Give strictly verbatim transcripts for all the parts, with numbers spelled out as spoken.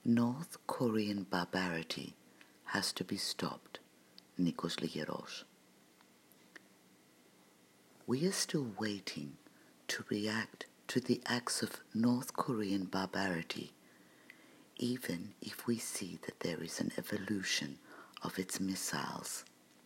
North Korean barbarity has to be stopped, Nikos Ligeros. We are still waiting to react to the acts of North Korean barbarity, even if we see that there is an evolution of its missiles.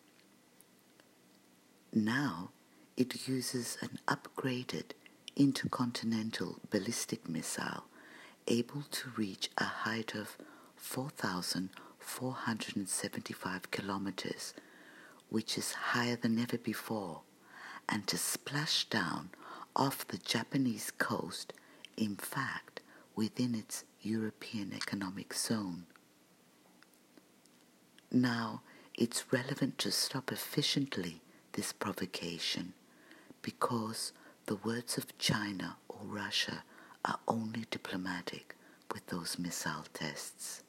Now it uses an upgraded intercontinental ballistic missile able to reach a height of four thousand four hundred seventy-five kilometers, which is higher than ever before, and to splash down off the Japanese coast, in fact, within its European Economic Zone. Now, it's relevant to stop efficiently this provocation because the words of China or Russia are only diplomatic with those missile tests.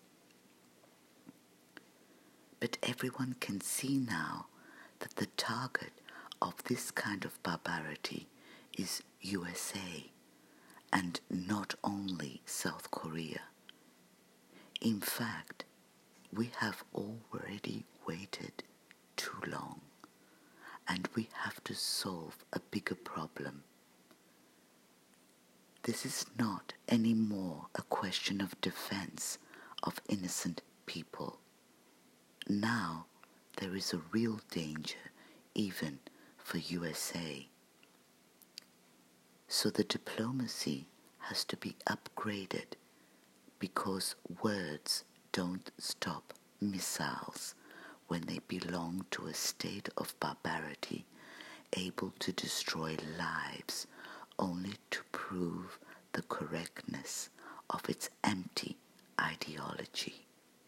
But everyone can see now that the target of this kind of barbarity is U S A and not only South Korea. In fact, we have already waited too long, and we have to solve a bigger problem. This is not anymore a question of defense of innocent people. Now there is a real danger even for U S A. So the diplomacy has to be upgraded because words don't stop missiles when they belong to a state of barbarity able to destroy lives only to prove the correctness of its empty ideology.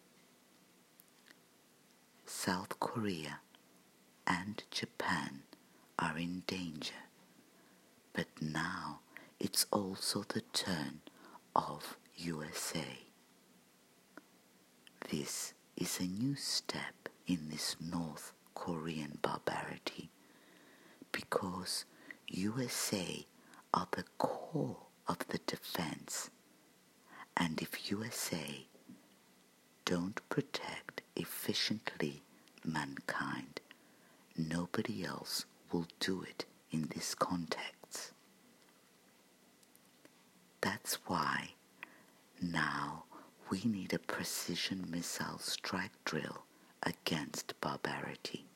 South Korea and Japan are in danger, but now it's also the turn of U S A. This is a new step in this North Korean barbarity because U S A are the core of the defense, and if U S A don't protect efficiently mankind, nobody else will do it in this context. That's why now we need a precision missile strike drill against barbarity.